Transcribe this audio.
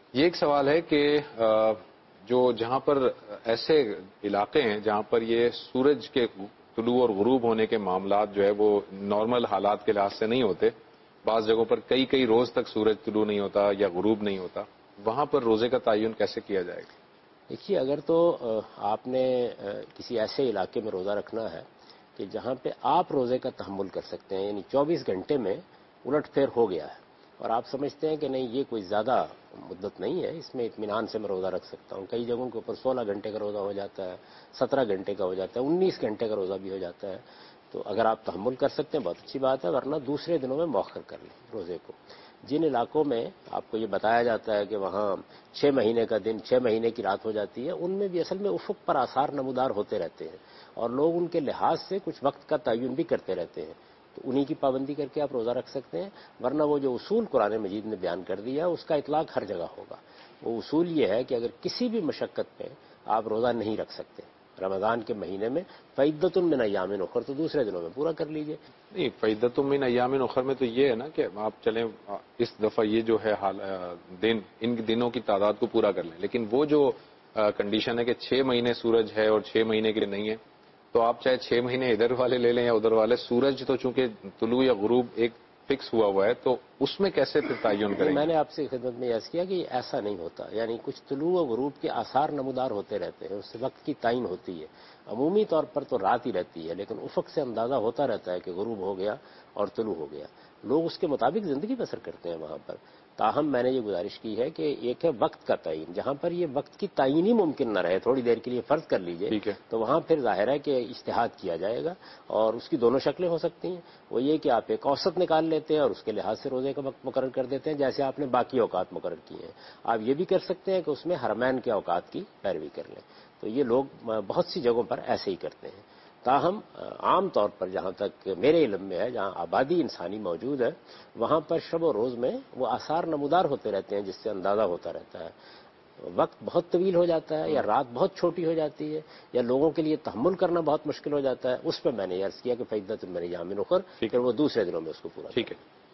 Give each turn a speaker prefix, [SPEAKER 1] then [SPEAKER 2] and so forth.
[SPEAKER 1] یہ ایک سوال ہے کہ جہاں پر ایسے علاقے ہیں جہاں پر یہ سورج کے طلوع اور غروب ہونے کے معاملات جو ہے وہ نارمل حالات کے لحاظ سے نہیں ہوتے، بعض جگہوں پر کئی روز تک سورج طلوع نہیں ہوتا یا غروب نہیں ہوتا، وہاں پر روزے کا تعین کیسے کیا جائے گا؟
[SPEAKER 2] دیکھیے، اگر تو آپ نے کسی ایسے علاقے میں روزہ رکھنا ہے کہ جہاں پہ آپ روزے کا تحمل کر سکتے ہیں، یعنی 24 گھنٹے میں الٹ پھیر ہو گیا ہے اور آپ سمجھتے ہیں کہ نہیں یہ کوئی زیادہ مدت نہیں ہے، اس میں اطمینان سے میں روزہ رکھ سکتا ہوں، کئی جگہوں کے اوپر 16 گھنٹے کا روزہ ہو جاتا ہے، 17 گھنٹے کا ہو جاتا ہے، 19 گھنٹے کا روزہ بھی ہو جاتا ہے، تو اگر آپ تحمل کر سکتے ہیں بہت اچھی بات ہے، ورنہ دوسرے دنوں میں مؤخر کر لیں روزے کو۔ جن علاقوں میں آپ کو یہ بتایا جاتا ہے کہ وہاں 6 مہینے کا دن 6 مہینے کی رات ہو جاتی ہے، ان میں بھی اصل میں افق پر آثار نمودار ہوتے رہتے ہیں اور لوگ ان کے لحاظ سے کچھ وقت کا تعین بھی کرتے رہتے ہیں، تو انہی کی پابندی کر کے آپ روزہ رکھ سکتے ہیں، ورنہ وہ جو اصول قرآن مجید نے بیان کر دیا اس کا اطلاق ہر جگہ ہوگا۔ وہ اصول یہ ہے کہ اگر کسی بھی مشقت میں آپ روزہ نہیں رکھ سکتے رمضان کے مہینے میں، فعدۃ من ایام اخر، تو دوسرے دنوں میں پورا کر لیجئے۔
[SPEAKER 1] نہیں، فعدۃ من ایام اخر میں تو یہ ہے نا کہ آپ چلیں اس دفعہ یہ جو ہے دن ان دنوں کی تعداد کو پورا کر لیں، لیکن وہ جو کنڈیشن ہے کہ 6 مہینے سورج ہے اور 6 مہینے کے لیے نہیں ہے، تو آپ چاہے 6 مہینے ادھر والے لے لیں یا ادھر والے، سورج تو چونکہ طلوع یا غروب ایک فکس ہوا ہے، تو اس میں کیسے پھر تعین کریں گے؟
[SPEAKER 2] میں نے آپ سے خدمت میں عرض کیا کہ ایسا نہیں ہوتا، یعنی کچھ طلوع و غروب کے آثار نمودار ہوتے رہتے ہیں، اس سے وقت کی تعین ہوتی ہے، عمومی طور پر تو رات ہی رہتی ہے، لیکن افق سے اندازہ ہوتا رہتا ہے کہ غروب ہو گیا اور طلوع ہو گیا، لوگ اس کے مطابق زندگی بسر کرتے ہیں وہاں پر۔ تاہم میں نے یہ گزارش کی ہے کہ ایک ہے وقت کا تعین، جہاں پر یہ وقت کی تعین ہی ممکن نہ رہے، تھوڑی دیر کے لیے فرض کر لیجئے،
[SPEAKER 1] ٹھیک ہے،
[SPEAKER 2] تو وہاں پھر ظاہر ہے کہ اجتہاد کیا جائے گا، اور اس کی دونوں شکلیں ہو سکتی ہیں۔ وہ یہ کہ آپ ایک اوسط نکال لیتے ہیں اور اس کے لحاظ سے روزے کا وقت مقرر کر دیتے ہیں، جیسے آپ نے باقی اوقات مقرر کیے ہیں۔ آپ یہ بھی کر سکتے ہیں کہ اس میں حرمین کے اوقات کی پیروی کر لیں، تو یہ لوگ بہت سی جگہوں پر ایسے ہی کرتے ہیں۔ تاہم عام طور پر جہاں تک میرے علم میں ہے، جہاں آبادی انسانی موجود ہے، وہاں پر شب و روز میں وہ آثار نمودار ہوتے رہتے ہیں، جس سے اندازہ ہوتا رہتا ہے۔ وقت بہت طویل ہو جاتا ہے یا رات بہت چھوٹی ہو جاتی ہے یا لوگوں کے لیے تحمل کرنا بہت مشکل ہو جاتا ہے، اس پہ میں نے عرض کیا کہ فعدۃ من ایام اخر، پھر وہ دوسرے دنوں میں اس کو پورا
[SPEAKER 1] ٹھیک ہے۔